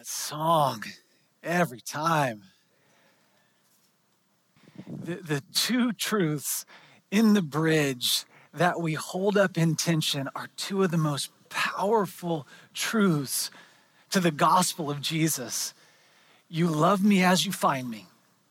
that song every time. The two truths in the bridge that we hold up in tension are two of the most powerful truths to the gospel of Jesus. You love me as you find me.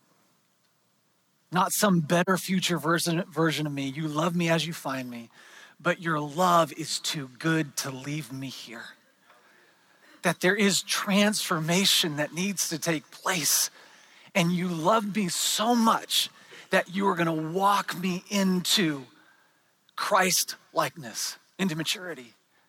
Not some better future version of me. You love me as you find me. But your love is too good to leave me here. That there is transformation that needs to take place. And you love me so much that you are going to walk me into Christ likeness, into maturity.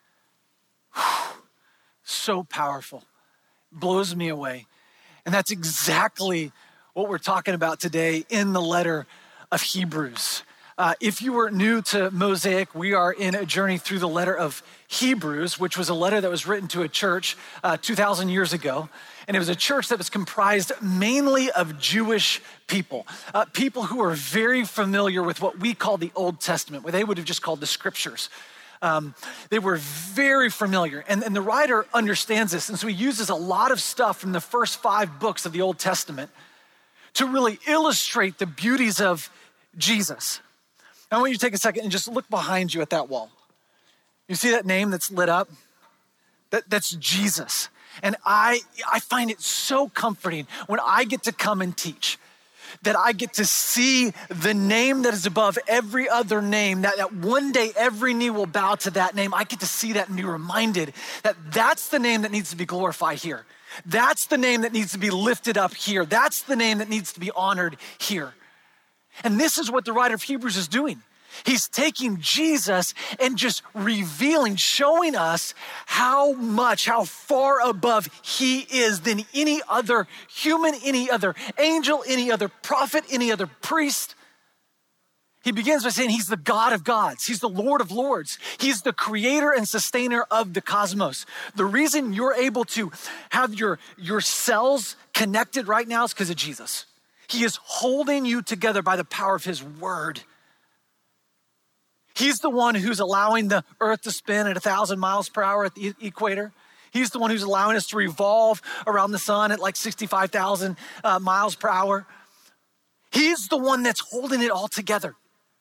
Whew. So powerful. Blows me away. And that's exactly what we're talking about today in the letter of Hebrews. If you were new to Mosaic, we are in a journey through the letter of Hebrews, which was a letter that was written to a church 2,000 years ago. And it was a church that was comprised mainly of Jewish people, people who are very familiar with what we call the Old Testament, what they would have just called the scriptures. They were very familiar, and the writer understands this. And so he uses a lot of stuff from the first 5 books of the Old Testament to really illustrate the beauties of Jesus. I want you to take a second and just look behind you at that wall. You see that name that's lit up? That's Jesus. And I find it so comforting when I get to come and teach, that I get to see the name that is above every other name, that one day every knee will bow to that name. I get to see that and be reminded that that's the name that needs to be glorified here. That's the name that needs to be lifted up here. That's the name that needs to be honored here. And this is what the writer of Hebrews is doing. He's taking Jesus and just revealing, showing us how far above he is than any other human, any other angel, any other prophet, any other priest. He begins by saying he's the God of gods. He's the Lord of lords. He's the creator and sustainer of the cosmos. The reason you're able to have your cells connected right now is because of Jesus. He is holding you together by the power of his word. He's the one who's allowing the earth to spin at 1,000 miles per hour at the equator. He's the one who's allowing us to revolve around the sun at like 65,000 miles per hour. He's the one that's holding it all together.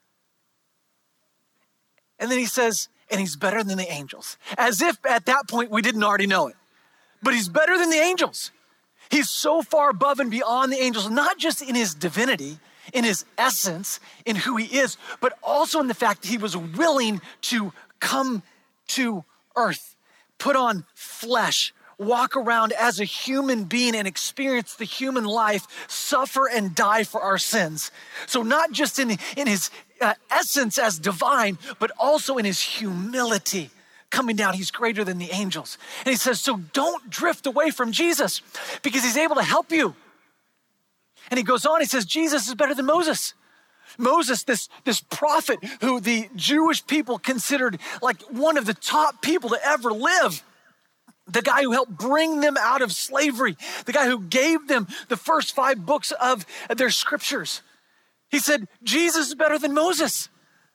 And then he says, and he's better than the angels. As if at that point we didn't already know it. But he's better than the angels. He's so far above and beyond the angels, not just in his divinity, in his essence, in who he is, but also in the fact that he was willing to come to earth, put on flesh, walk around as a human being and experience the human life, suffer and die for our sins. So not just in his essence as divine, but also in his humility. Coming down, he's greater than the angels. And he says, so don't drift away from Jesus because he's able to help you. And he goes on, he says, Jesus is better than Moses. Moses, this prophet who the Jewish people considered like one of the top people to ever live. The guy who helped bring them out of slavery. The guy who gave them the first 5 books of their scriptures. He said, Jesus is better than Moses.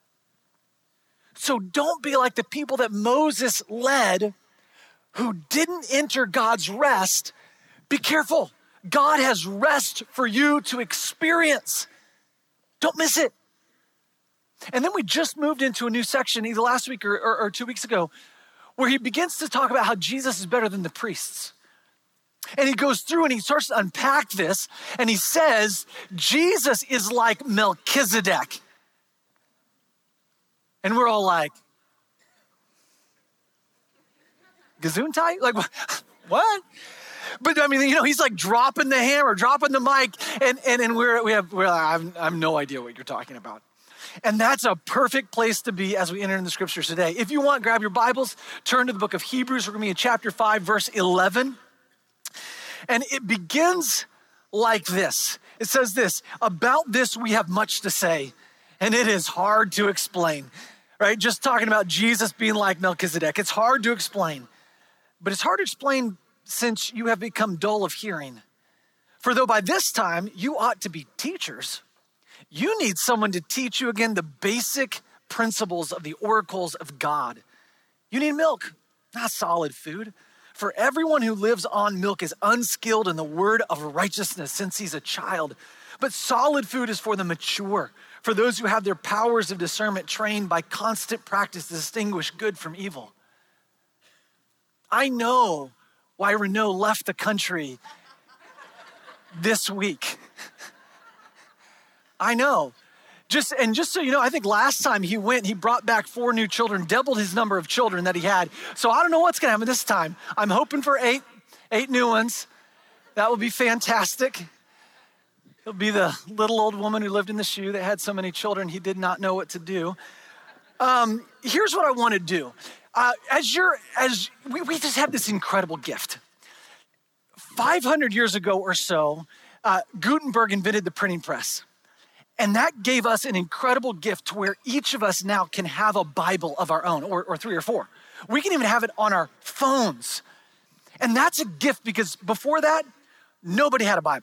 So don't be like the people that Moses led who didn't enter God's rest. Be careful. God has rest for you to experience. Don't miss it. And then we just moved into a new section either last week or 2 weeks ago where he begins to talk about how Jesus is better than the priests. And he goes through and he starts to unpack this and he says, Jesus is like Melchizedek. And we're all like, Gesundheit? Like, what? But I mean, he's like dropping the hammer, dropping the mic, and I have no idea what you're talking about. And that's a perfect place to be as we enter in the scriptures today. If you want, grab your Bibles, turn to the book of Hebrews. We're going to be in chapter 5, verse 11. And it begins like this. It says this, about this we have much to say, and it is hard to explain, right? Just talking about Jesus being like Melchizedek. It's hard to explain, but it's hard to explain since you have become dull of hearing. For though by this time you ought to be teachers, you need someone to teach you again the basic principles of the oracles of God. You need milk, not solid food. For everyone who lives on milk is unskilled in the word of righteousness since he's a child. But solid food is for the mature, for those who have their powers of discernment trained by constant practice to distinguish good from evil. I know why Renault left the country this week. I know. Just so you know, I think last time he went, he brought back 4 new children, doubled his number of children that he had. So I don't know what's gonna happen this time. I'm hoping for eight new ones. That will be fantastic. He'll be the little old woman who lived in the shoe that had so many children he did not know what to do. Here's what I want to do. We just have this incredible gift. 500 years ago or so, Gutenberg invented the printing press. And that gave us an incredible gift to where each of us now can have a Bible of our own, or 3 or 4. We can even have it on our phones. And that's a gift because before that, nobody had a Bible.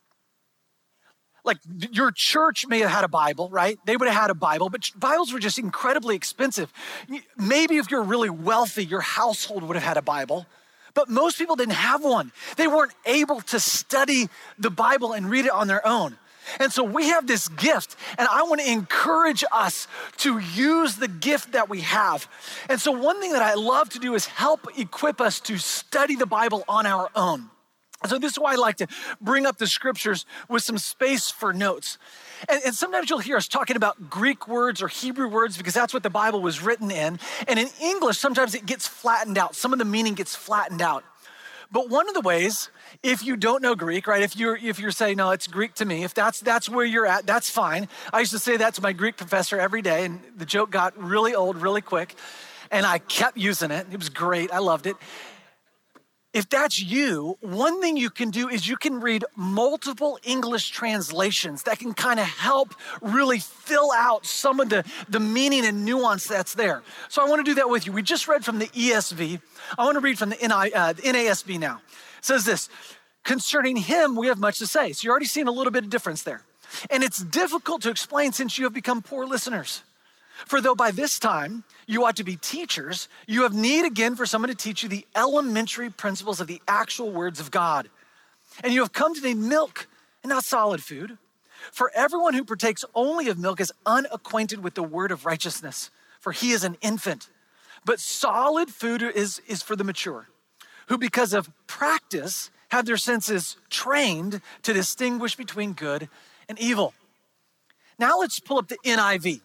Like your church may have had a Bible, right? They would have had a Bible, but Bibles were just incredibly expensive. Maybe if you're really wealthy, your household would have had a Bible, but most people didn't have one. They weren't able to study the Bible and read it on their own. And so we have this gift, and I want to encourage us to use the gift that we have. And so one thing that I love to do is help equip us to study the Bible on our own. So this is why I like to bring up the scriptures with some space for notes. And sometimes you'll hear us talking about Greek words or Hebrew words because that's what the Bible was written in. And in English, sometimes it gets flattened out. Some of the meaning gets flattened out. But one of the ways, if you don't know Greek, right, if you're saying, no, it's Greek to me, if that's where you're at, that's fine. I used to say that to my Greek professor every day, and the joke got really old really quick, and I kept using it. It was great. I loved it. If that's you, one thing you can do is you can read multiple English translations that can kind of help really fill out some of the meaning and nuance that's there. So I want to do that with you. We just read from the ESV. I want to read from the NASB now. It says this, concerning him, we have much to say. So you're already seeing a little bit of difference there. And it's difficult to explain since you have become poor listeners. For though by this time you ought to be teachers, you have need again for someone to teach you the elementary principles of the actual words of God. And you have come to need milk and not solid food. For everyone who partakes only of milk is unacquainted with the word of righteousness, for he is an infant. But solid food is for the mature, who because of practice have their senses trained to distinguish between good and evil. Now let's pull up the NIV.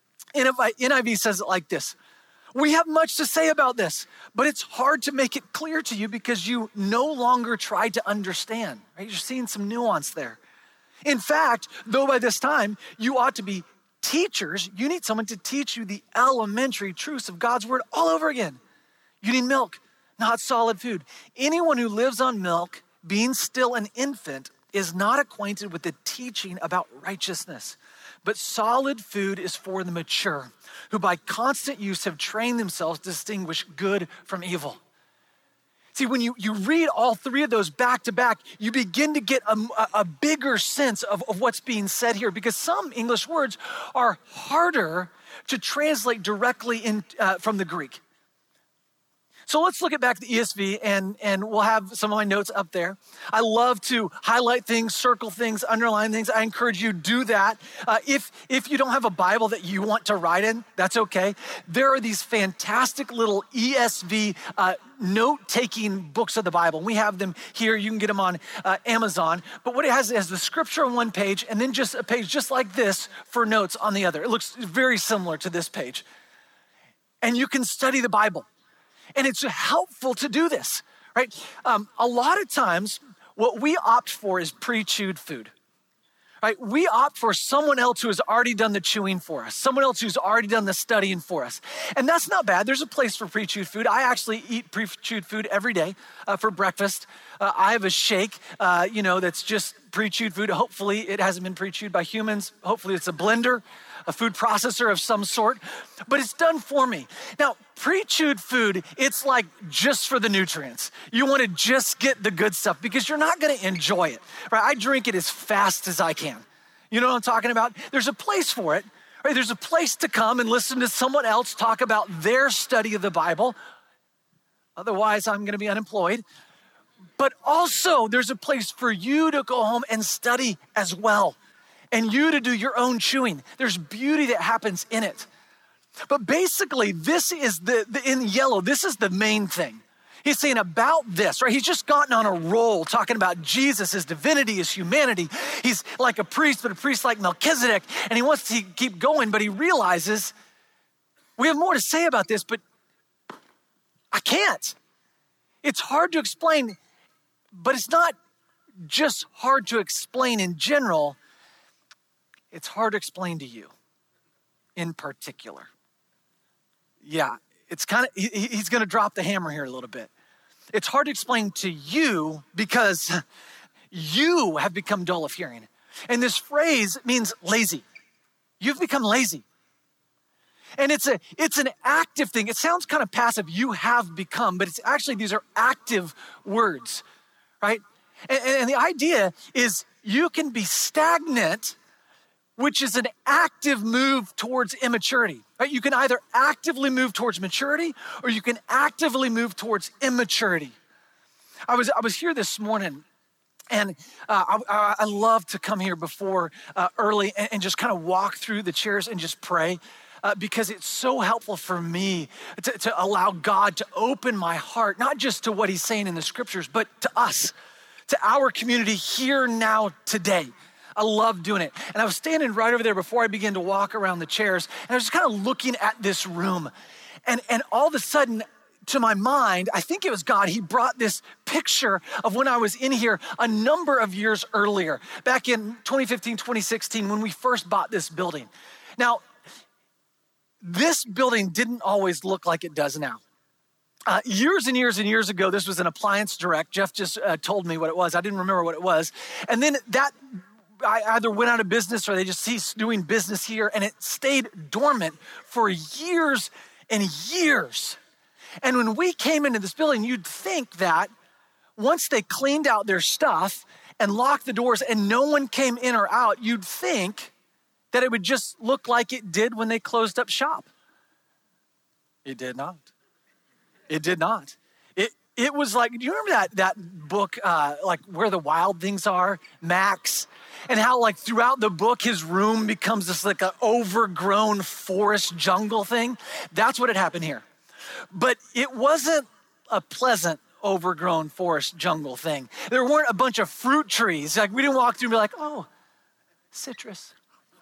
NIV says it like this. We have much to say about this, but it's hard to make it clear to you because you no longer try to understand, right? You're seeing some nuance there. In fact, though by this time you ought to be teachers, you need someone to teach you the elementary truths of God's word all over again. You need milk, not solid food. Anyone who lives on milk, being still an infant, is not acquainted with the teaching about righteousness. But solid food is for the mature, who by constant use have trained themselves to distinguish good from evil. See, when you read all 3 of those back to back, you begin to get a bigger sense of what's being said here, because some English words are harder to translate directly from the Greek. So let's look at back the ESV and we'll have some of my notes up there. I love to highlight things, circle things, underline things. I encourage you to do that. If you don't have a Bible that you want to write in, that's okay. There are these fantastic little ESV note-taking books of the Bible. We have them here. You can get them on Amazon. But what it has is the scripture on one page and then just a page just like this for notes on the other. It looks very similar to this page. And you can study the Bible. And it's helpful to do this, right? A lot of times, what we opt for is pre-chewed food, right? We opt for someone else who has already done the chewing for us, someone else who's already done the studying for us. And that's not bad. There's a place for pre-chewed food. I actually eat pre-chewed food every day for breakfast. I have a shake, that's just pre-chewed food. Hopefully, it hasn't been pre-chewed by humans. Hopefully, it's a blender, a food processor of some sort, but it's done for me. Now, pre-chewed food, it's like just for the nutrients. You want to just get the good stuff because you're not going to enjoy it, right? I drink it as fast as I can. You know what I'm talking about? There's a place for it, right? There's a place to come and listen to someone else talk about their study of the Bible. Otherwise, I'm going to be unemployed. But also, there's a place for you to go home and study as well, and you to do your own chewing. There's beauty that happens in it. But basically, this is in yellow, this is the main thing. He's saying about this, right? He's just gotten on a roll talking about Jesus, his divinity, his humanity. He's like a priest, but a priest like Melchizedek, and he wants to keep going, but he realizes we have more to say about this, but I can't. It's hard to explain, but it's not just hard to explain in general. It's hard to explain to you in particular. Yeah, it's kind of, he's going to drop the hammer here a little bit. It's hard to explain to you because you have become dull of hearing. And this phrase means lazy. You've become lazy. And it's an active thing. It sounds kind of passive. You have become, but it's actually, these are active words, right? And the idea is you can be stagnant, which is an active move towards immaturity, right? You can either actively move towards maturity or you can actively move towards immaturity. I was here this morning, and I love to come here before early and just kind of walk through the chairs and just pray. Because it's so helpful for me to allow God to open my heart, not just to what he's saying in the scriptures, but to us, to our community here now today. I love doing it. And I was standing right over there before I began to walk around the chairs, and I was just kind of looking at this room. And all of a sudden, to my mind, I think it was God, he brought this picture of when I was in here a number of years earlier, back in 2015, 2016, when we first bought this building. Now, this building didn't always look like it does now. Years and years and years ago, this was an Appliance Direct. Jeff just told me what it was. I didn't remember what it was. And then that I either went out of business or they just ceased doing business here, and it stayed dormant for years and years. And when we came into this building, you'd think that once they cleaned out their stuff and locked the doors and no one came in or out, you'd think that it would just look like it did when they closed up shop. It did not. It did not. It was like, do you remember that book, like Where the Wild Things Are, Max? And how like throughout the book, his room becomes this like an overgrown forest jungle thing? That's what had happened here. But it wasn't a pleasant overgrown forest jungle thing. There weren't a bunch of fruit trees. Like we didn't walk through and be like, oh, citrus.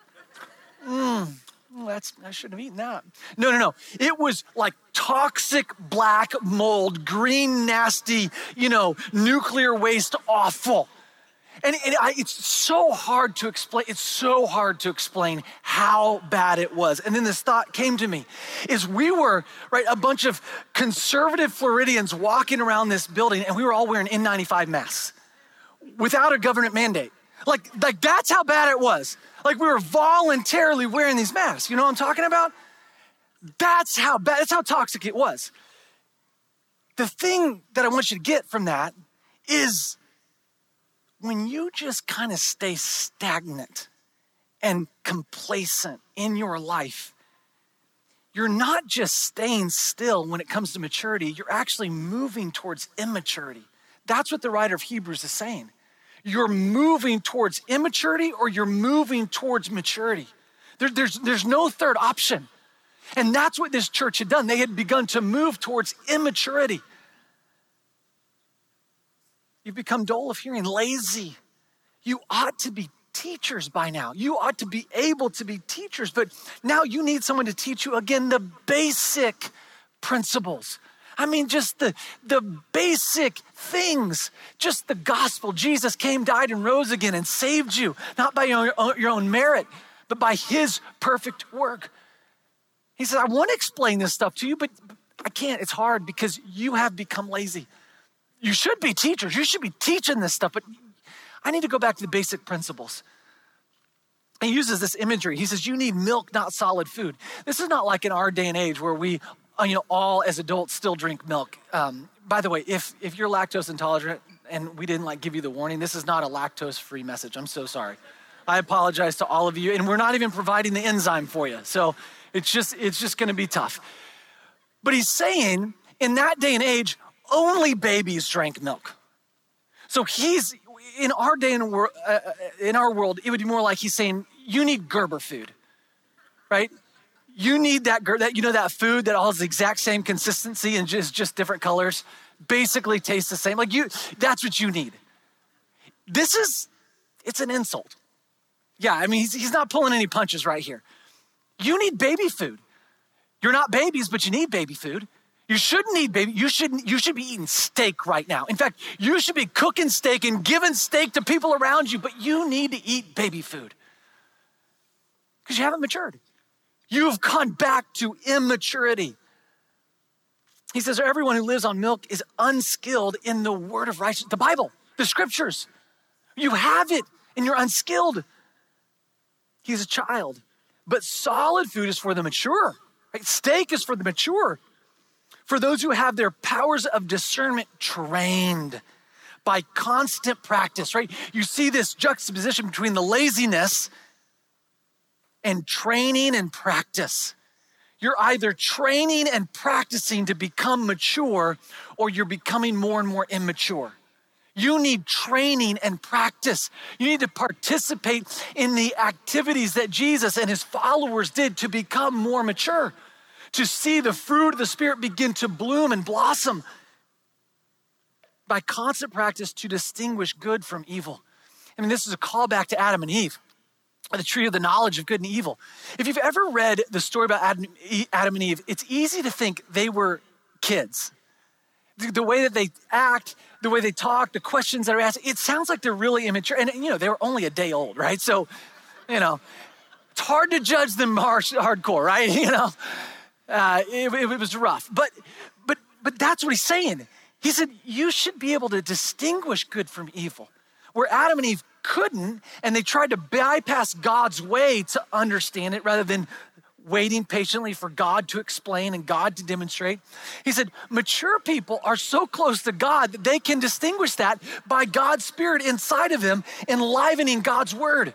I shouldn't have eaten that. No. It was like toxic black mold, green, nasty, nuclear waste, awful. And it's so hard to explain. It's so hard to explain how bad it was. And then this thought came to me, is we were, right, a bunch of conservative Floridians walking around this building, and we were all wearing N95 masks without a government mandate. Like that's how bad it was. Like we were voluntarily wearing these masks. You know what I'm talking about? That's how bad, that's how toxic it was. The thing that I want you to get from that is when you just kind of stay stagnant and complacent in your life, you're not just staying still when it comes to maturity, you're actually moving towards immaturity. That's what the writer of Hebrews is saying. You're moving towards immaturity or you're moving towards maturity. There's no third option. And that's what this church had done. They had begun to move towards immaturity. You've become dull of hearing, lazy. You ought to be teachers by now. You ought to be able to be teachers, but now you need someone to teach you, again, the basic principles. I mean, just the basic things, just the gospel. Jesus came, died, and rose again and saved you, not by your own merit, but by his perfect work. He said, I want to explain this stuff to you, but I can't. It's hard because you have become lazy. You should be teachers. You should be teaching this stuff, but I need to go back to the basic principles. He uses this imagery. He says, you need milk, not solid food. This is not like in our day and age where we all as adults still drink milk. By the way, if you're lactose intolerant and we didn't give you the warning, this is not a lactose-free message. I'm so sorry. I apologize to all of you, and we're not even providing the enzyme for you. So it's just going to be tough. But he's saying in that day and age, only babies drank milk. So he's, in our day and in our world, it would be more like he's saying, you need Gerber food, right? You need that food that all has the exact same consistency and just different colors, basically tastes the same. Like that's what you need. It's an insult. Yeah, I mean, he's not pulling any punches right here. You need baby food. You're not babies, but you need baby food. You shouldn't need baby. You should be eating steak right now. In fact, you should be cooking steak and giving steak to people around you, but you need to eat baby food because you haven't matured. You've gone back to immaturity. He says, everyone who lives on milk is unskilled in the word of righteousness, the Bible, the scriptures. You have it and you're unskilled. He's a child, but solid food is for the mature. Right? Steak is for the mature. For those who have their powers of discernment trained by constant practice, right? You see this juxtaposition between the laziness and training and practice. You're either training and practicing to become mature or you're becoming more and more immature. You need training and practice. You need to participate in the activities that Jesus and his followers did to become more mature, to see the fruit of the Spirit begin to bloom and blossom by constant practice to distinguish good from evil. I mean, this is a callback to Adam and Eve, the tree of the knowledge of good and evil. If you've ever read the story about Adam and Eve, it's easy to think they were kids. The way that they act, the way they talk, the questions that are asked, it sounds like they're really immature. And, they were only a day old, right? So, it's hard to judge them hardcore, right? It was rough. But that's what he's saying. He said, you should be able to distinguish good from evil. Where Adam and Eve couldn't, and they tried to bypass God's way to understand it rather than waiting patiently for God to explain and God to demonstrate. He said, mature people are so close to God that they can distinguish that by God's Spirit inside of them, enlivening God's word.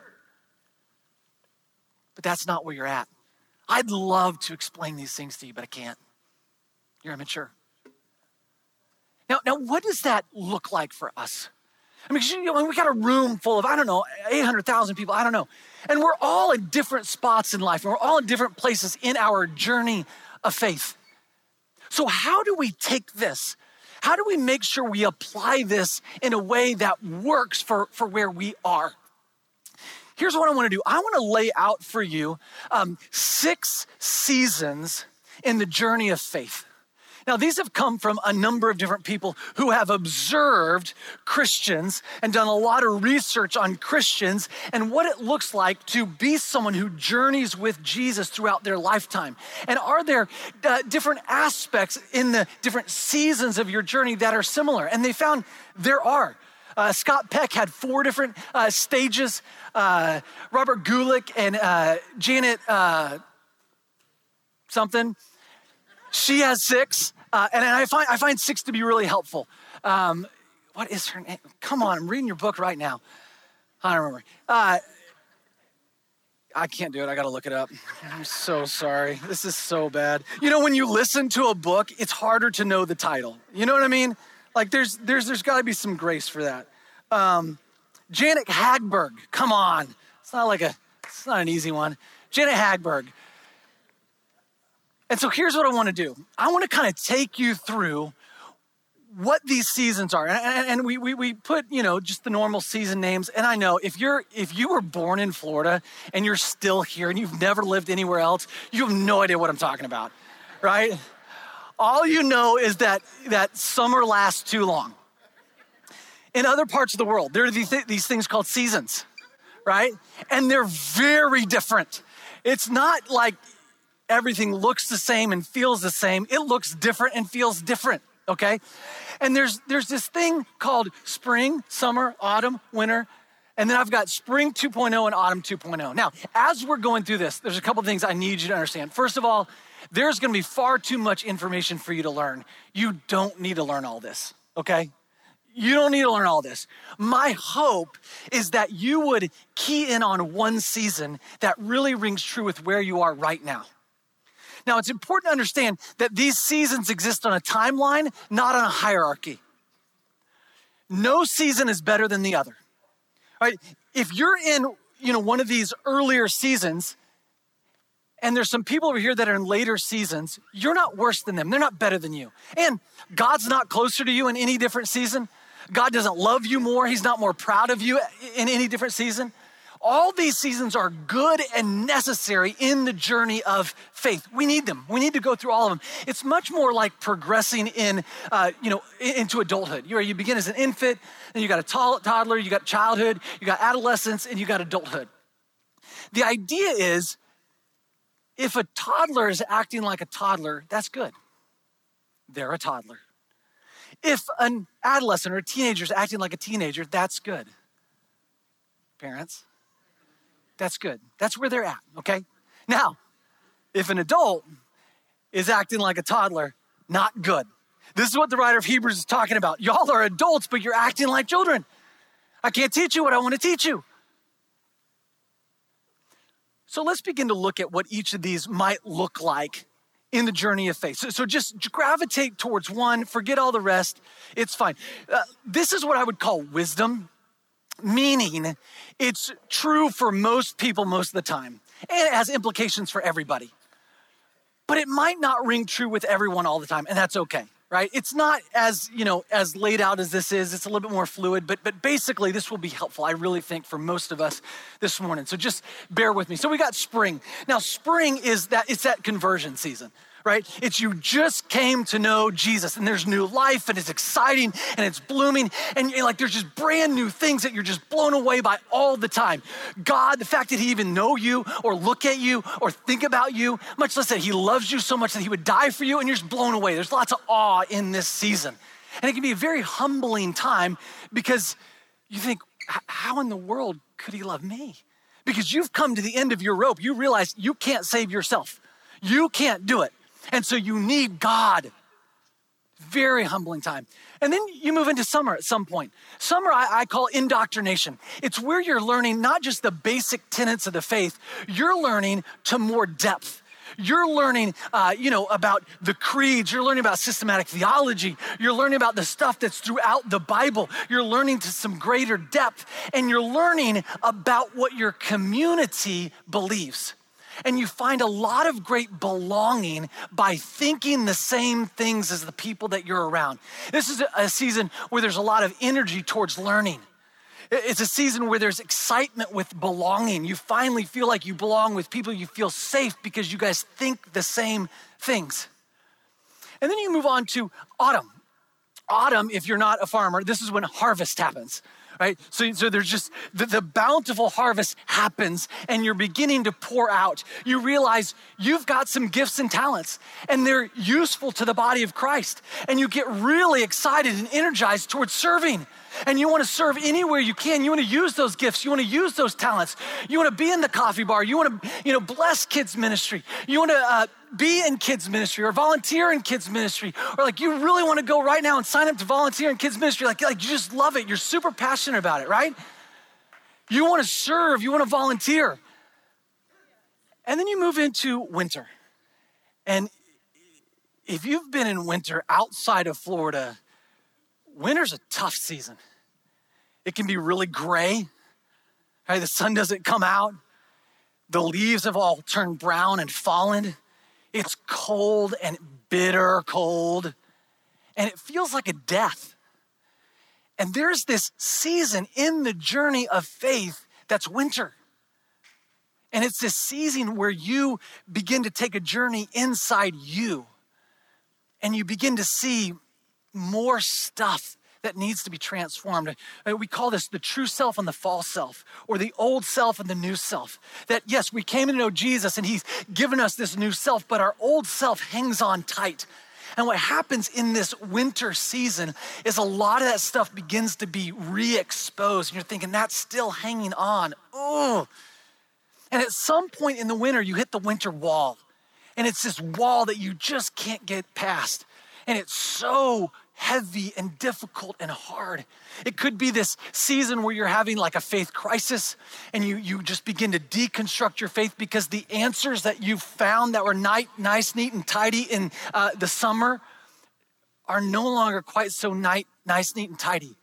But that's not where you're at. I'd love to explain these things to you, but I can't. You're immature. Now, what does that look like for us? I mean, we got a room full of, 800,000 people, I don't know. And we're all in different spots in life, and we're all in different places in our journey of faith. So how do we take this? How do we make sure we apply this in a way that works for where we are? Here's what I want to do. I want to lay out for you 6 seasons in the journey of faith. Now, these have come from a number of different people who have observed Christians and done a lot of research on Christians and what it looks like to be someone who journeys with Jesus throughout their lifetime. And are there different aspects in the different seasons of your journey that are similar? And they found there are. Scott Peck had 4 different stages. Robert Gulick and Janet something. She has 6, and I find 6 to be really helpful. What is her name? Come on, I'm reading your book right now. I don't remember. I can't do it. I got to look it up. I'm so sorry. This is so bad. When you listen to a book, it's harder to know the title. You know what I mean? Like there's got to be some grace for that. Janet Hagberg. Come on. It's not an easy one. Janet Hagberg. And so here's what I want to do. I want to kind of take you through what these seasons are. And we put, just the normal season names. And I know if you were born in Florida and you're still here and you've never lived anywhere else, you have no idea what I'm talking about, right? All you know is that summer lasts too long. In other parts of the world, there are these things called seasons, right? And they're very different. It's not like everything looks the same and feels the same. It looks different and feels different, okay? And there's this thing called spring, summer, autumn, winter, and then I've got spring 2.0 and autumn 2.0. Now, as we're going through this, there's a couple of things I need you to understand. First of all, there's gonna be far too much information for you to learn. You don't need to learn all this, okay? You don't need to learn all this. My hope is that you would key in on one season that really rings true with where you are right now. Now, it's important to understand that these seasons exist on a timeline, not on a hierarchy. No season is better than the other. Right? If you're in, one of these earlier seasons, and there's some people over here that are in later seasons, you're not worse than them. They're not better than you. And God's not closer to you in any different season. God doesn't love you more. He's not more proud of you in any different season. All these seasons are good and necessary in the journey of faith. We need them. We need to go through all of them. It's much more like progressing into adulthood. You begin as an infant, then you got a toddler, you got childhood, you got adolescence, and you got adulthood. The idea is, if a toddler is acting like a toddler, that's good. They're a toddler. If an adolescent or a teenager is acting like a teenager, that's good. Parents, that's good. That's where they're at, okay? Now, if an adult is acting like a toddler, not good. This is what the writer of Hebrews is talking about. Y'all are adults, but you're acting like children. I can't teach you what I want to teach you. So let's begin to look at what each of these might look like in the journey of faith. So just gravitate towards one, forget all the rest, it's fine. This is what I would call wisdom, meaning it's true for most people most of the time, and it has implications for everybody. But it might not ring true with everyone all the time, and that's okay, right? It's not as laid out as this is. It's a little bit more fluid, but basically this will be helpful, I really think, for most of us this morning. So just bear with me. So we got spring. Now spring it's that conversion season, right? It's you just came to know Jesus and there's new life and it's exciting and it's blooming and there's just brand new things that you're just blown away by all the time. God, the fact that he even know you or look at you or think about you, much less that he loves you so much that he would die for you, and you're just blown away. There's lots of awe in this season. And it can be a very humbling time because you think, how in the world could he love me? Because you've come to the end of your rope. You realize you can't save yourself. You can't do it. And so you need God. Very humbling time. And then you move into summer at some point. Summer I call indoctrination. It's where you're learning not just the basic tenets of the faith, you're learning to more depth. You're learning, about the creeds. You're learning about systematic theology. You're learning about the stuff that's throughout the Bible. You're learning to some greater depth, and you're learning about what your community believes. And you find a lot of great belonging by thinking the same things as the people that you're around. This is a season where there's a lot of energy towards learning. It's a season where there's excitement with belonging. You finally feel like you belong with people. You feel safe because you guys think the same things. And then you move on to autumn. Autumn, if you're not a farmer, this is when harvest happens. Right? So there's just the bountiful harvest happens and you're beginning to pour out. You realize you've got some gifts and talents and they're useful to the body of Christ. And you get really excited and energized towards serving. And you want to serve anywhere you can. You want to use those gifts. You want to use those talents. You want to be in the coffee bar. You want to, bless kids ministry. You want to be in kids ministry or volunteer in kids ministry. Or you really want to go right now and sign up to volunteer in kids ministry. You just love it. You're super passionate about it, right? You want to serve. You want to volunteer. And then you move into winter. And if you've been in winter outside of Florida, winter's a tough season. It can be really gray. Right? The sun doesn't come out. The leaves have all turned brown and fallen. It's cold and bitter cold. And it feels like a death. And there's this season in the journey of faith that's winter. And it's this season where you begin to take a journey inside you. And you begin to see more stuff that needs to be transformed. We call this the true self and the false self, or the old self and the new self. That yes, we came to know Jesus and he's given us this new self, but our old self hangs on tight. And what happens in this winter season is a lot of that stuff begins to be re-exposed. And you're thinking, that's still hanging on. Oh. And at some point in the winter, you hit the winter wall. And it's this wall that you just can't get past. And it's so heavy and difficult and hard. It could be this season where you're having like a faith crisis and you just begin to deconstruct your faith because the answers that you found that were nice, neat, and tidy in the summer are no longer quite so nice, neat, and tidy.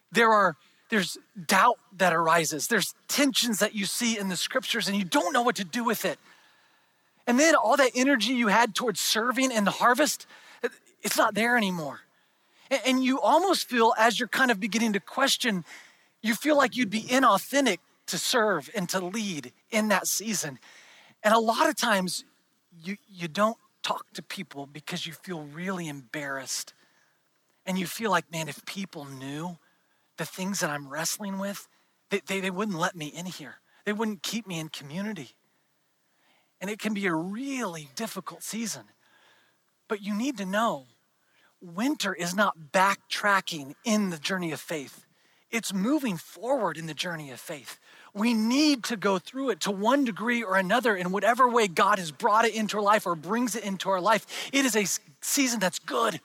There's doubt that arises. There's tensions that you see in the scriptures and you don't know what to do with it. And then all that energy you had towards serving and the harvest, it's not there anymore. And you almost feel, as you're kind of beginning to question, you feel like you'd be inauthentic to serve and to lead in that season. And a lot of times you don't talk to people because you feel really embarrassed. And you feel like, man, if people knew the things that I'm wrestling with, they wouldn't let me in here. They wouldn't keep me in community. And it can be a really difficult season. But you need to know, winter is not backtracking in the journey of faith. It's moving forward in the journey of faith. We need to go through it to one degree or another in whatever way God has brought it into our life or brings it into our life. It is a season that's good.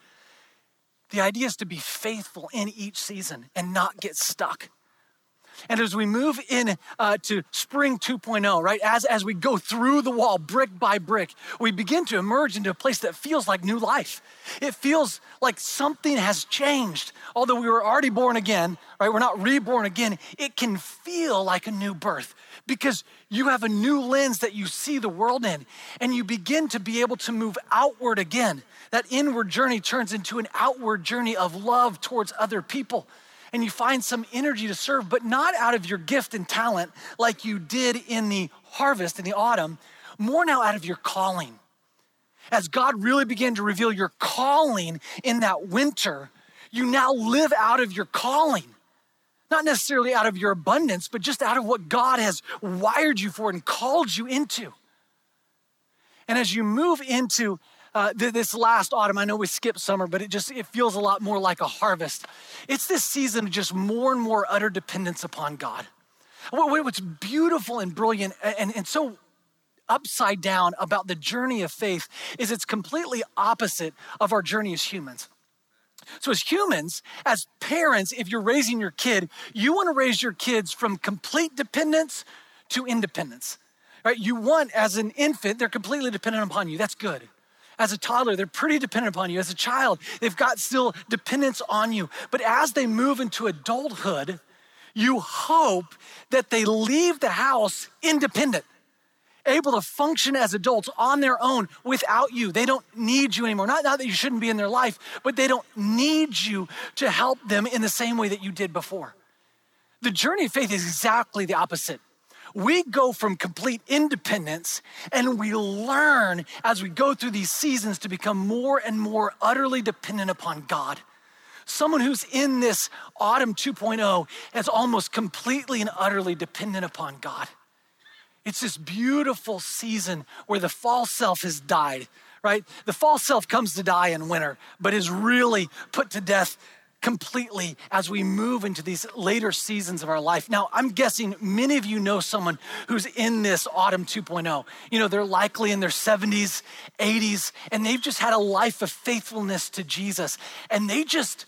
The idea is to be faithful in each season and not get stuck. And as we move in to spring 2.0, right, as we go through the wall brick by brick, we begin to emerge into a place that feels like new life. It feels like something has changed. Although we were already born again, right, we're not reborn again, it can feel like a new birth because you have a new lens that you see the world in, and you begin to be able to move outward again. That inward journey turns into an outward journey of love towards other people. And you find some energy to serve, but not out of your gift and talent like you did in the harvest in the autumn, more now out of your calling. As God really began to reveal your calling in that winter, you now live out of your calling. Not necessarily out of your abundance, but just out of what God has wired you for and called you into. And as you move into this last autumn, I know we skipped summer, but it feels a lot more like a harvest. It's this season of just more and more utter dependence upon God. What's beautiful and brilliant and so upside down about the journey of faith is it's completely opposite of our journey as humans. So as humans, as parents, if you're raising your kid, you want to raise your kids from complete dependence to independence, right? You want, as an infant, they're completely dependent upon you. That's good. As a toddler, they're pretty dependent upon you. As a child, they've got still dependence on you. But as they move into adulthood, you hope that they leave the house independent, able to function as adults on their own without you. They don't need you anymore. Not that you shouldn't be in their life, but they don't need you to help them in the same way that you did before. The journey of faith is exactly the opposite. We go from complete independence and we learn as we go through these seasons to become more and more utterly dependent upon God. Someone who's in this autumn 2.0 is almost completely and utterly dependent upon God. It's this beautiful season where the false self has died, right? The false self comes to die in winter, but is really put to death completely as we move into these later seasons of our life. Now, I'm guessing many of you know someone who's in this autumn 2.0. You know, they're likely in their 70s, 80s, and they've just had a life of faithfulness to Jesus, and they just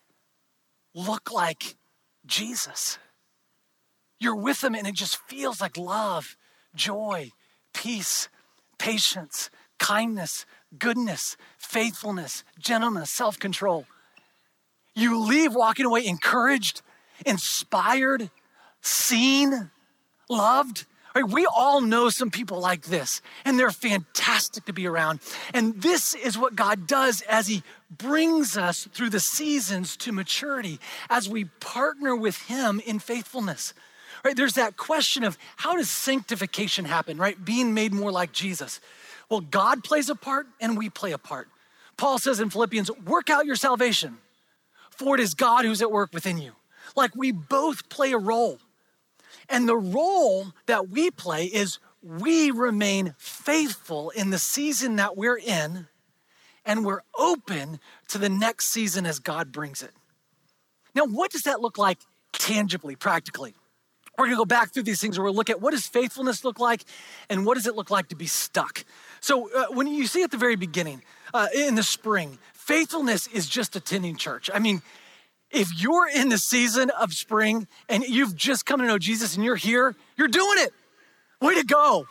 look like Jesus. You're with them, and it just feels like love, joy, peace, patience, kindness, goodness, faithfulness, gentleness, self-control. You leave walking away encouraged, inspired, seen, loved. Right? We all know some people like this, and they're fantastic to be around. And this is what God does as he brings us through the seasons to maturity, as we partner with him in faithfulness. Right? There's that question of how does sanctification happen, right? Being made more like Jesus. Well, God plays a part and we play a part. Paul says in Philippians, work out your salvation, for it is God who's at work within you. Like we both play a role. And the role that we play is we remain faithful in the season that we're in, and we're open to the next season as God brings it. Now, what does that look like tangibly, practically? We're gonna go back through these things where we'll look at what does faithfulness look like and what does it look like to be stuck. So when you see at the very beginning, in the spring, Faithfulness is just attending church. I mean, if you're in the season of spring and you've just come to know Jesus and you're here, you're doing it. Way to go.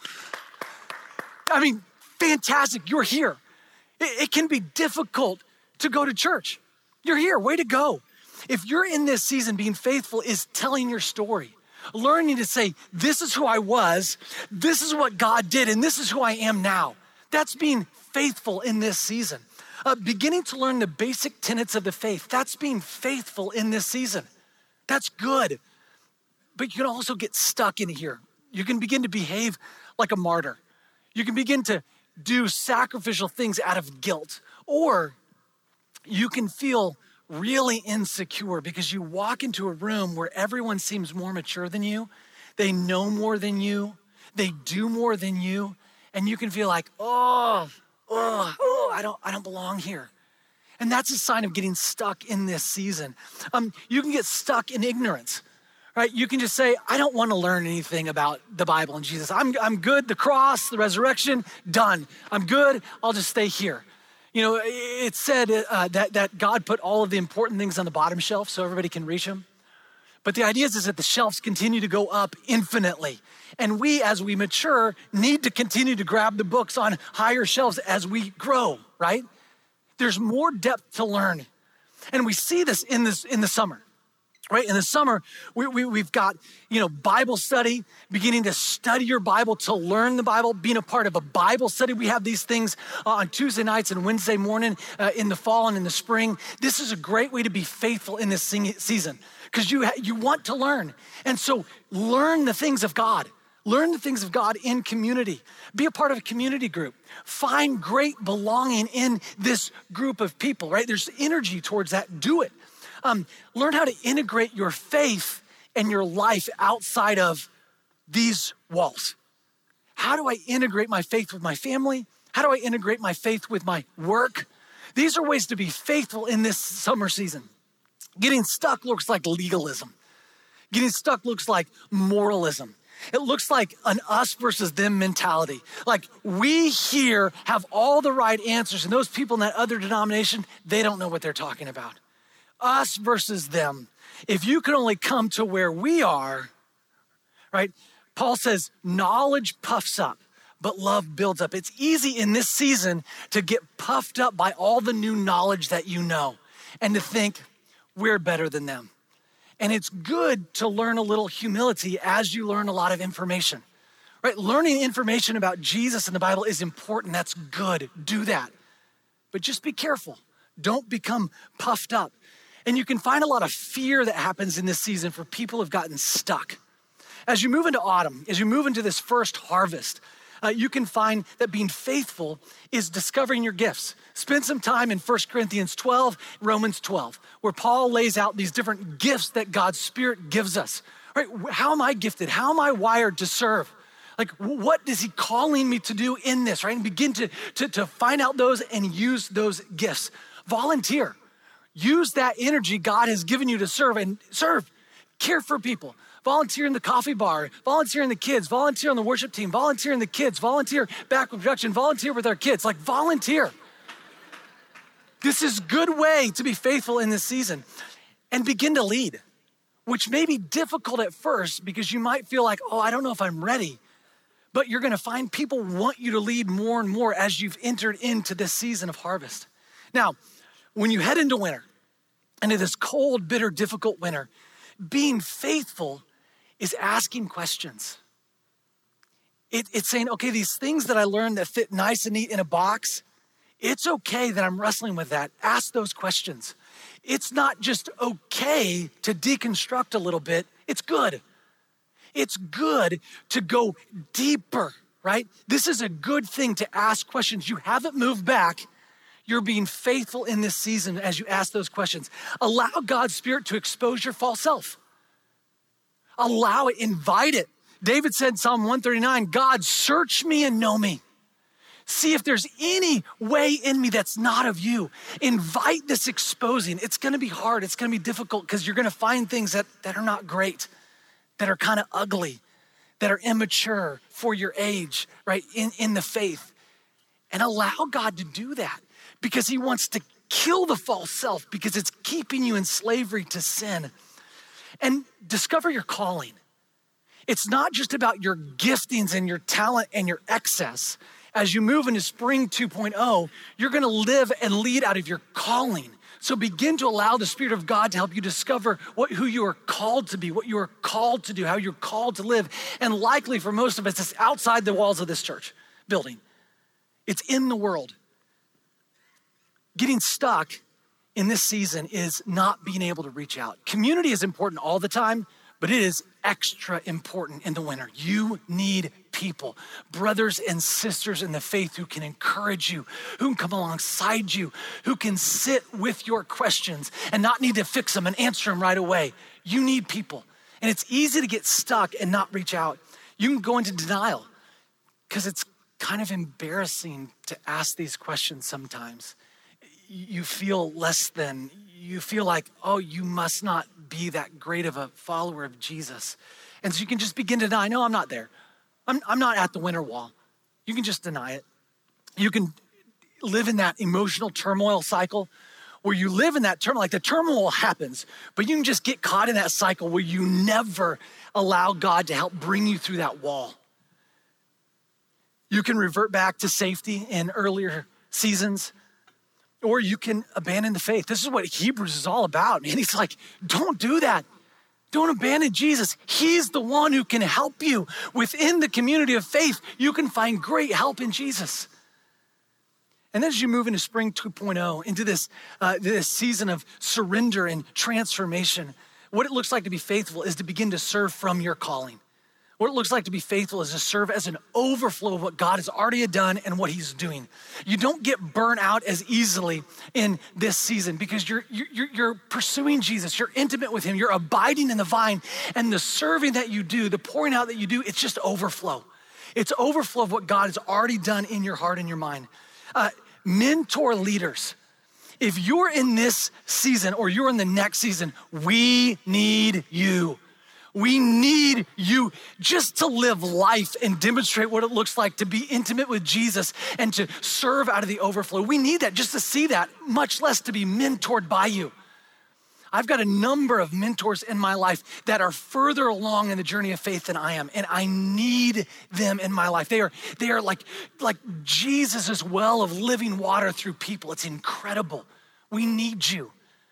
I mean, fantastic, you're here. It can be difficult to go to church. You're here, way to go. If you're in this season, being faithful is telling your story, learning to say, this is who I was, this is what God did, and this is who I am now. That's being faithful in this season. Beginning to learn the basic tenets of the faith, that's being faithful in this season. That's good. But you can also get stuck in here. You can begin to behave like a martyr. You can begin to do sacrificial things out of guilt, or you can feel really insecure because you walk into a room where everyone seems more mature than you, they know more than you, they do more than you, and you can feel like, I don't belong here. And that's a sign of getting stuck in this season. You can get stuck in ignorance, right? You can just say, I don't want to learn anything about the Bible and Jesus. I'm good, the cross, the resurrection, done. I'm good, I'll just stay here. You know, it's said that God put all of the important things on the bottom shelf so everybody can reach them. But the idea is that the shelves continue to go up infinitely. And we, as we mature, need to continue to grab the books on higher shelves as we grow, right? There's more depth to learn. And we see this in the summer. Right? In the summer, we've got, Bible study, beginning to study your Bible, to learn the Bible, being a part of a Bible study. We have these things on Tuesday nights and Wednesday morning in the fall and in the spring. This is a great way to be faithful in this season because you want to learn. And so learn the things of God. Learn the things of God in community. Be a part of a community group. Find great belonging in this group of people, right? There's energy towards that. Do it. Learn how to integrate your faith and your life outside of these walls. How do I integrate my faith with my family? How do I integrate my faith with my work? These are ways to be faithful in this summer season. Getting stuck looks like legalism. Getting stuck looks like moralism. It looks like an us versus them mentality. Like we here have all the right answers, and those people in that other denomination, they don't know what they're talking about. Us versus them. If you could only come to where we are, right? Paul says, knowledge puffs up, but love builds up. It's easy in this season to get puffed up by all the new knowledge that you know and to think we're better than them. And it's good to learn a little humility as you learn a lot of information, right? Learning information about Jesus and the Bible is important. That's good. Do that. But just be careful. Don't become puffed up. And you can find a lot of fear that happens in this season for people who've gotten stuck. As you move into autumn, as you move into this first harvest, you can find that being faithful is discovering your gifts. Spend some time in 1 Corinthians 12, Romans 12, where Paul lays out these different gifts that God's Spirit gives us. Right? How am I gifted? How am I wired to serve? Like, what is he calling me to do in this, right? And begin to find out those and use those gifts. Volunteer. Use that energy God has given you to serve and serve. Care for people. Volunteer in the coffee bar. Volunteer in the kids. Volunteer on the worship team. Volunteer in the kids. Volunteer back with production. Volunteer with our kids. Like volunteer. This is a good way to be faithful in this season. And begin to lead, which may be difficult at first because you might feel like, I don't know if I'm ready. But you're going to find people want you to lead more and more as you've entered into this season of harvest. Now, when you head into winter, into this cold, bitter, difficult winter, being faithful is asking questions. It's saying, okay, these things that I learned that fit nice and neat in a box, it's okay that I'm wrestling with that. Ask those questions. It's not just okay to deconstruct a little bit. It's good. It's good to go deeper, right? This is a good thing to ask questions. You haven't moved back. You're being faithful in this season as you ask those questions. Allow God's Spirit to expose your false self. Allow it, invite it. David said in Psalm 139, God, search me and know me. See if there's any way in me that's not of you. Invite this exposing. It's gonna be hard, it's gonna be difficult because you're gonna find things that are not great, that are kind of ugly, that are immature for your age, right, in the faith. And allow God to do that. Because he wants to kill the false self because it's keeping you in slavery to sin. And discover your calling. It's not just about your giftings and your talent and your excess. As you move into Spring 2.0, you're gonna live and lead out of your calling. So begin to allow the Spirit of God to help you discover who you are called to be, what you are called to do, how you're called to live. And likely for most of us, it's outside the walls of this church building. It's in the world. Getting stuck in this season is not being able to reach out. Community is important all the time, but it is extra important in the winter. You need people, brothers and sisters in the faith who can encourage you, who can come alongside you, who can sit with your questions and not need to fix them and answer them right away. You need people. And it's easy to get stuck and not reach out. You can go into denial because it's kind of embarrassing to ask these questions sometimes. You feel less than, you feel like, oh, you must not be that great of a follower of Jesus. And so you can just begin to deny, no, I'm not there. I'm not at the winter wall. You can just deny it. You can live in that emotional turmoil cycle where you live in that turmoil, like the turmoil happens, but you can just get caught in that cycle where you never allow God to help bring you through that wall. You can revert back to safety in earlier seasons, or you can abandon the faith. This is what Hebrews is all about, man. He's like, don't do that. Don't abandon Jesus. He's the one who can help you. Within the community of faith, you can find great help in Jesus. And as you move into Spring 2.0, into this season of surrender and transformation, what it looks like to be faithful is to begin to serve from your calling. What it looks like to be faithful is to serve as an overflow of what God has already done and what he's doing. You don't get burnt out as easily in this season because you're pursuing Jesus. You're intimate with him. You're abiding in the vine, and the serving that you do, the pouring out that you do, it's just overflow. It's overflow of what God has already done in your heart and your mind. Mentor leaders. If you're in this season or you're in the next season, we need you. We need you just to live life and demonstrate what it looks like to be intimate with Jesus and to serve out of the overflow. We need that just to see that, much less to be mentored by you. I've got a number of mentors in my life that are further along in the journey of faith than I am, and I need them in my life. They are like Jesus' well of living water through people. It's incredible. We need you.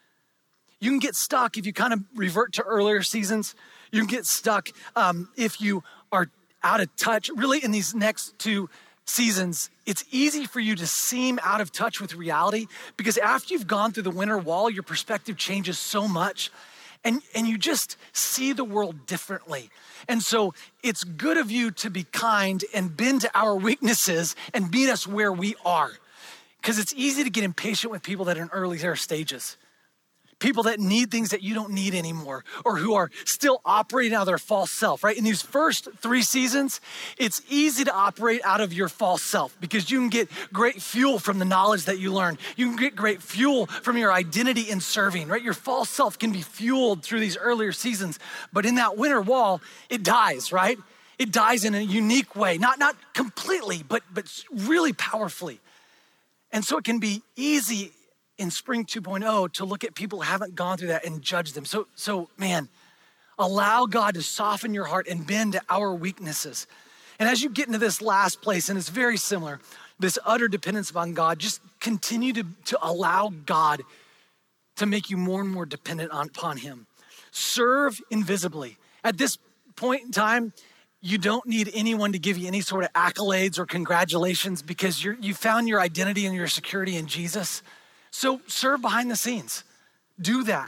You can get stuck if you kind of revert to earlier seasons. You can get stuck if you are out of touch. Really, in these next two seasons, it's easy for you to seem out of touch with reality because after you've gone through the winter wall, your perspective changes so much and you just see the world differently. And so it's good of you to be kind and bend to our weaknesses and meet us where we are, because it's easy to get impatient with people that are in earlier stages. People that need things that you don't need anymore, or who are still operating out of their false self, right? In these first 3 seasons, it's easy to operate out of your false self because you can get great fuel from the knowledge that you learn. You can get great fuel from your identity in serving, right? Your false self can be fueled through these earlier seasons, but in that winter wall, it dies, right? It dies in a unique way, not completely, but really powerfully. And so it can be easy in Spring 2.0 to look at people who haven't gone through that and judge them. So man, allow God to soften your heart and bend to our weaknesses. And as you get into this last place, and it's very similar, this utter dependence upon God, just continue to allow God to make you more and more dependent upon him. Serve invisibly. At this point in time, you don't need anyone to give you any sort of accolades or congratulations because you found your identity and your security in Jesus. So serve behind the scenes. Do that.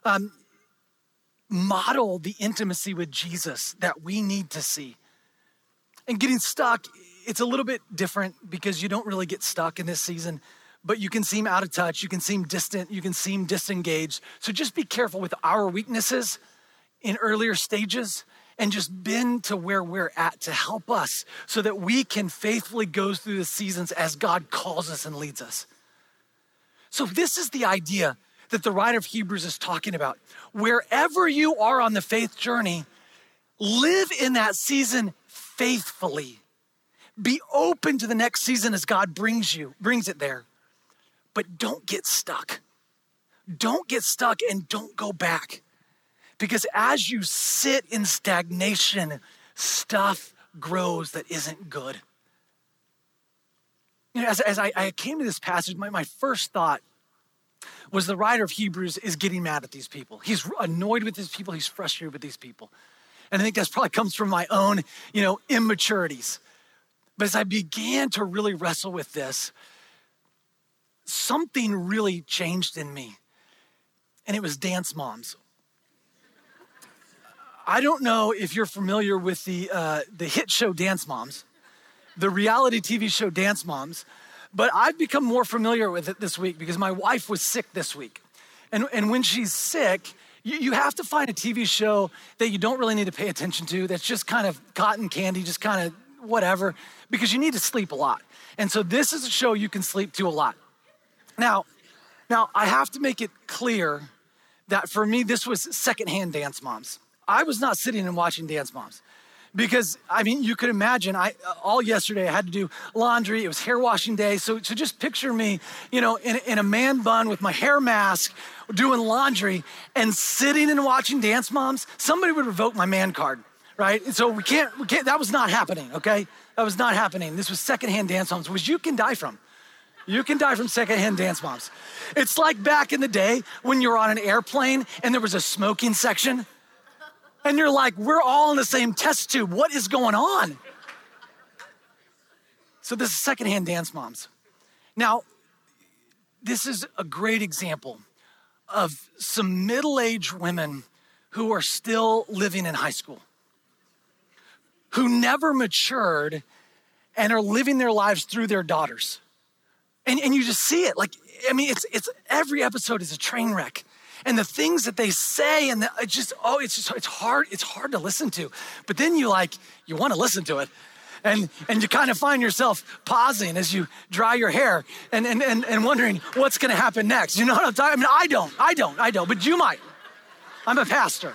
Model the intimacy with Jesus that we need to see. And getting stuck, it's a little bit different because you don't really get stuck in this season, but you can seem out of touch. You can seem distant. You can seem disengaged. So just be careful with our weaknesses in earlier stages and just bend to where we're at to help us so that we can faithfully go through the seasons as God calls us and leads us. So this is the idea that the writer of Hebrews is talking about. Wherever you are on the faith journey, live in that season faithfully. Be open to the next season as God brings it there. But don't get stuck. Don't get stuck and don't go back. Because as you sit in stagnation, stuff grows that isn't good. You know, as I came to this passage, my first thought was the writer of Hebrews is getting mad at these people. He's annoyed with these people. He's frustrated with these people. And I think that probably comes from my own, immaturities. But as I began to really wrestle with this, something really changed in me. And it was dance moms. I don't know if you're familiar with the hit show Dance Moms, the reality TV show Dance Moms, but I've become more familiar with it this week because my wife was sick this week. And when she's sick, you have to find a TV show that you don't really need to pay attention to, that's just kind of cotton candy, just kind of whatever, because you need to sleep a lot. And so this is a show you can sleep to a lot. Now I have to make it clear that for me, this was secondhand Dance Moms. I was not sitting and watching Dance Moms because, you could imagine, all yesterday I had to do laundry. It was hair washing day. So just picture me, in a man bun with my hair mask doing laundry and sitting and watching Dance Moms. Somebody would revoke my man card, right? And so we can't, that was not happening, okay? That was not happening. This was secondhand Dance Moms, which you can die from. You can die from secondhand Dance Moms. It's like back in the day when you were on an airplane and there was a smoking section. And you're like, we're all in the same test tube. What is going on? So this is secondhand Dance Moms. Now, this is a great example of some middle-aged women who are still living in high school, who never matured and are living their lives through their daughters. And you just see it. It's every episode is a train wreck. And the things that they say, and it's hard to listen to. But then you want to listen to it. And you kind of find yourself pausing as you dry your hair and wondering what's going to happen next. You know what I'm talking about? I don't, but you might. I'm a pastor.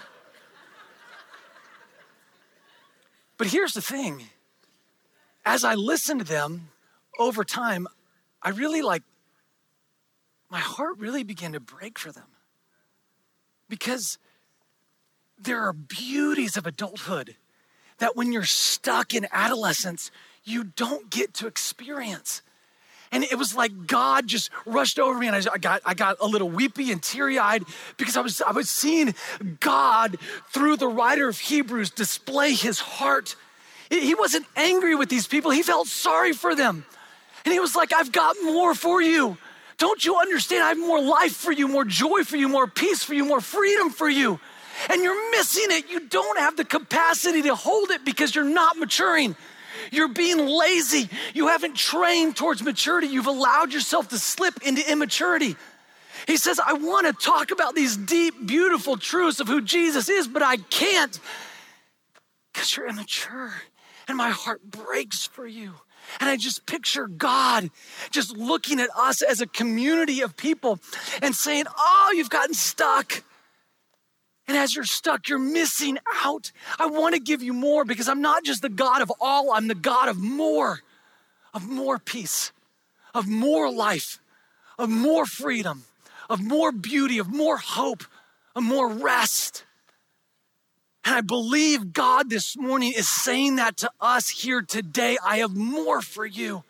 But here's the thing. As I listen to them over time, I really my heart really began to break for them. Because there are beauties of adulthood that when you're stuck in adolescence, you don't get to experience. And it was like God just rushed over me, and I got a little weepy and teary-eyed because I was seeing God through the writer of Hebrews display his heart. He wasn't angry with these people. He felt sorry for them. And he was like, I've got more for you. Don't you understand? I have more life for you, more joy for you, more peace for you, more freedom for you. And you're missing it. You don't have the capacity to hold it because you're not maturing. You're being lazy. You haven't trained towards maturity. You've allowed yourself to slip into immaturity. He says, I want to talk about these deep, beautiful truths of who Jesus is, but I can't because you're immature. And my heart breaks for you. And I just picture God just looking at us as a community of people and saying, oh, you've gotten stuck. And as you're stuck, you're missing out. I want to give you more because I'm not just the God of all, I'm the God of more peace, of more life, of more freedom, of more beauty, of more hope, of more rest. And I believe God this morning is saying that to us here today. I have more for you.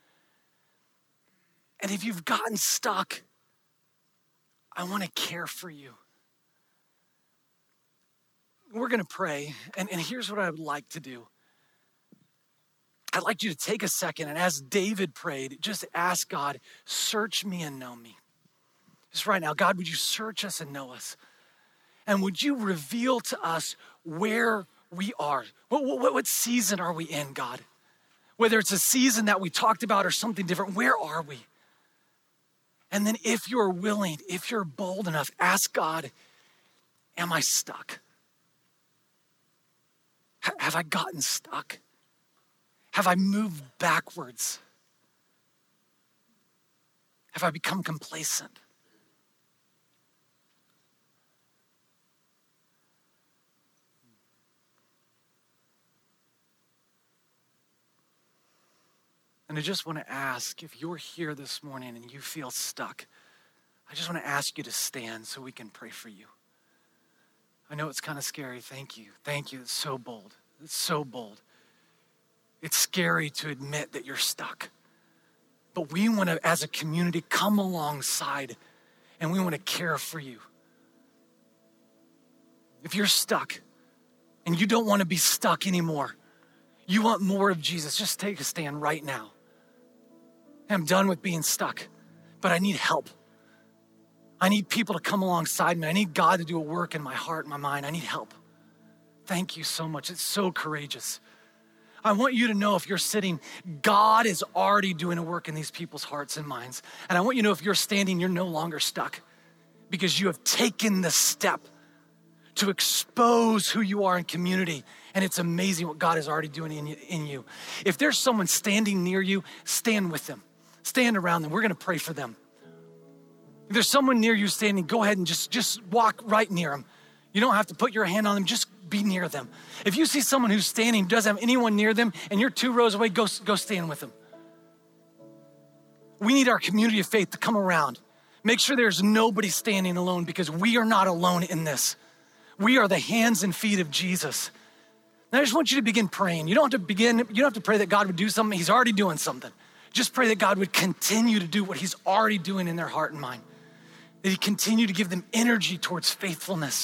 And if you've gotten stuck, I want to care for you. We're going to pray, and here's what I would like to do. I'd like you to take a second, and as David prayed, just ask God, search me and know me. Just right now, God, would you search us and know us? And would you reveal to us where we are? What season are we in, God? Whether it's a season that we talked about or something different, where are we? And then if you're willing, if you're bold enough, ask God, am I stuck? Have I gotten stuck? Have I moved backwards? Have I become complacent? And I just want to ask, if you're here this morning and you feel stuck, I just want to ask you to stand so we can pray for you. I know it's kind of scary. Thank you. Thank you. It's so bold. It's so bold. It's scary to admit that you're stuck. But we want to, as a community, come alongside and we want to care for you. If you're stuck and you don't want to be stuck anymore, you want more of Jesus, just take a stand right now. I'm done with being stuck, but I need help. I need people to come alongside me. I need God to do a work in my heart and my mind. I need help. Thank you so much. It's so courageous. I want you to know, if you're sitting, God is already doing a work in these people's hearts and minds. And I want you to know, if you're standing, you're no longer stuck because you have taken the step to expose who you are in community. And it's amazing what God is already doing in you. If there's someone standing near you, stand with them. Stand around them. We're going to pray for them. If there's someone near you standing, go ahead and just walk right near them. You don't have to put your hand on them. Just be near them. If you see someone who's standing, doesn't have anyone near them, and you're 2 rows away, go stand with them. We need our community of faith to come around. Make sure there's nobody standing alone, because we are not alone in this. We are the hands and feet of Jesus. And I just want you to begin praying. You don't have to pray that God would do something. He's already doing something. Just pray that God would continue to do what he's already doing in their heart and mind. That he continue to give them energy towards faithfulness.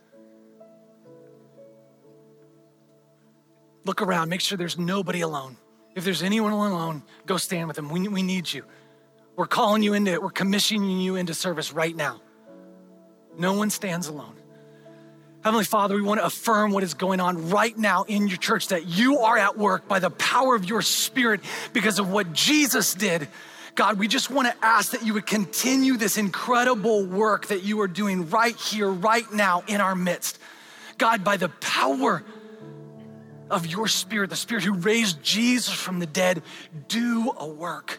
Look around, make sure there's nobody alone. If there's anyone alone, go stand with them. We need you. We're calling you into it. We're commissioning you into service right now. No one stands alone. Heavenly Father, we want to affirm what is going on right now in your church, that you are at work by the power of your Spirit because of what Jesus did. God, we just want to ask that you would continue this incredible work that you are doing right here, right now in our midst. God, by the power of your Spirit, the Spirit who raised Jesus from the dead, do a work.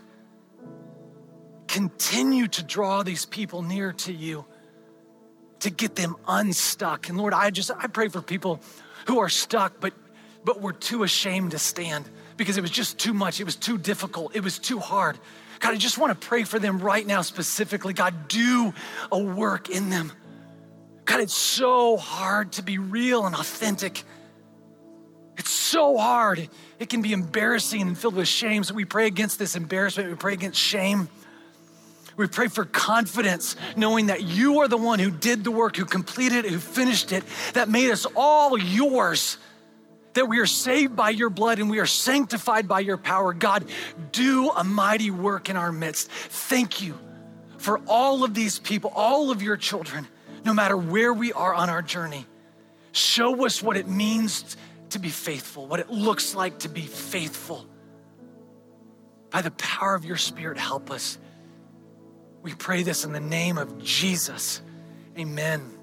Continue to draw these people near to you, to get them unstuck. And Lord, I pray for people who are stuck, but were too ashamed to stand because it was just too much. It was too difficult. It was too hard. God, I just want to pray for them right now specifically. God, do a work in them. God, it's so hard to be real and authentic. It's so hard. It can be embarrassing and filled with shame. So we pray against this embarrassment. We pray against shame. We pray for confidence, knowing that you are the one who did the work, who completed it, who finished it, that made us all yours, that we are saved by your blood and we are sanctified by your power. God, do a mighty work in our midst. Thank you for all of these people, all of your children, no matter where we are on our journey. Show us what it means to be faithful, what it looks like to be faithful. By the power of your Spirit, help us. We pray this in the name of Jesus. Amen.